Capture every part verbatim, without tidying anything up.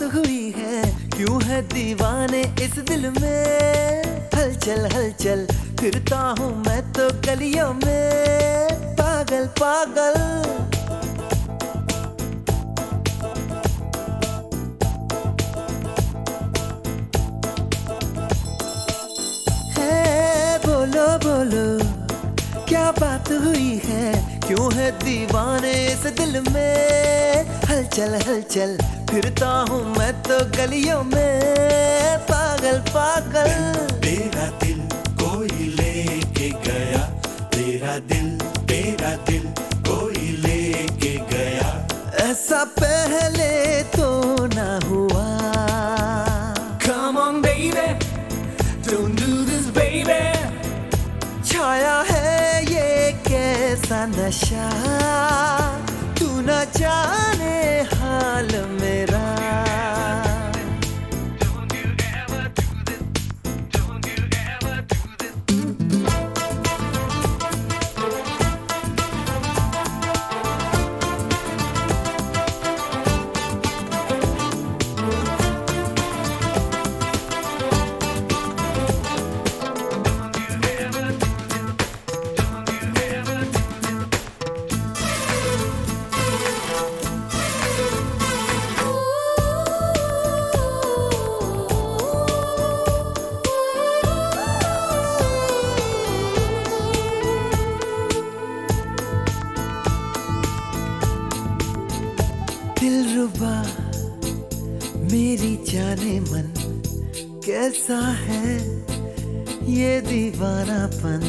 हुई है, क्यों है दीवाने इस दिल में। हलचल हलचल फिरता हूँ मैं तो गलियों में, पागल पागल। है बोलो बोलो क्या बात हुई है, क्यों है दीवाने इस दिल में। हलचल हलचल फिरता हूँ मैं तो गलियों में, पागल पागल। तेरा दिल कोई लेके गया, तेरा दिल तेरा दिल कोई लेके गया। ऐसा पहले तो ना हुआ। Come on baby, don't do this baby। छाया है ये कैसा नशा, तू न जाने हाल मेरा। दिलरुबा मेरी जाने मन, कैसा है ये दीवानापन।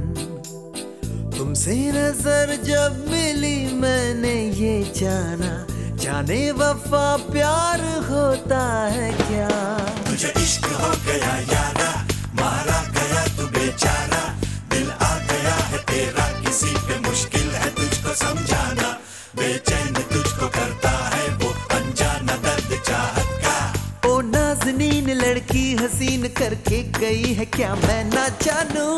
तुमसे नजर जब मिली मैंने ये जाना, जाने वफा प्यार होता है क्या। तुझे इश्क हो गया यारा, मारा गया तू बेचारा। दिल आ गया है तेरा, किसी पे मुश्किल है तुझको समझाना। बेचैन तुझको करता है वो अनजाना दर्द चाहत का। ओ नाज़नीन लड़की हसीन करके गई है, क्या मैं ना जानूं।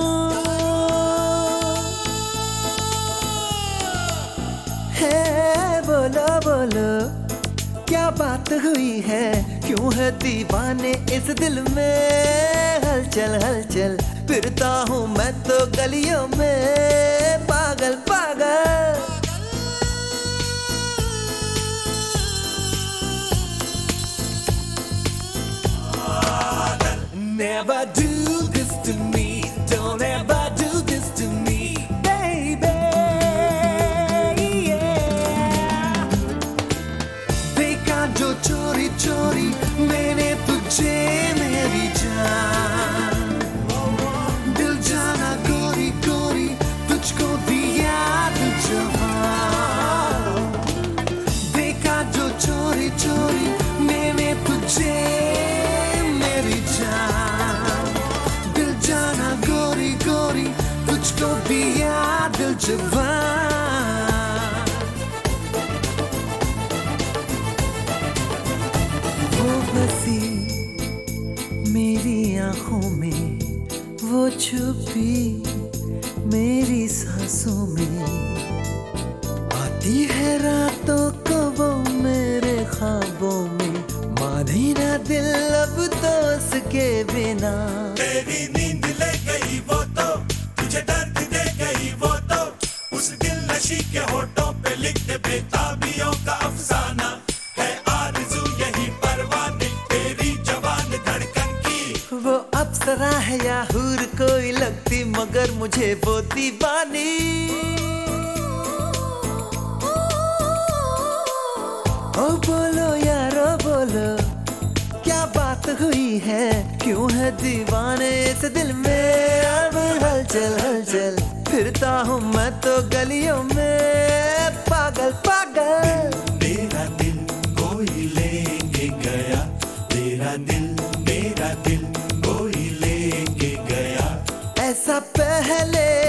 है बोलो बोलो क्या बात हुई है, क्यों है दीवाने इस दिल में। हलचल हलचल फिरता हूँ मैं तो गलियों में, पागल पागल। Never do this to me, don't ever do this to me, baby, yeah। देखा जो चोरी चोरी मैंने तुझे मेरी जान, दिल जाना गोरी गोरी तुझको दिया दिल जवान। देखा जो चोरी चोरी मैंने तुझे मेरी जान, दिल जाना गोरी गोरी तुझको दिया दिल जवान। वो बसी मेरी आंखों में, वो छुपी मेरी सांसों में, आती है रातों को वो मेरे ख्वाबों में। मानी ना दिल अब तो उसके बिना। तेरी नींद ले गई वो तो, तुझे दर्द दे गई वो तो। उस दिल नशी के होठों पे लिख दे बेताबियों का अफसाना। है आरज़ू यही परवाने तेरी जवान धड़कन की। वो अप्सरा है या हूर कोई लगती, मगर मुझे वो दीवानी। ओ बोलो यारो बोलो क्या बात हुई है, क्यों है दीवाने इस दिल में। अब हलचल हलचल फिरता हूँ मैं तो गलियों में, पागल पागल। तेरा दिल कोई लेके गया, तेरा दिल मेरा दिल कोई लेके गया। ऐसा पहले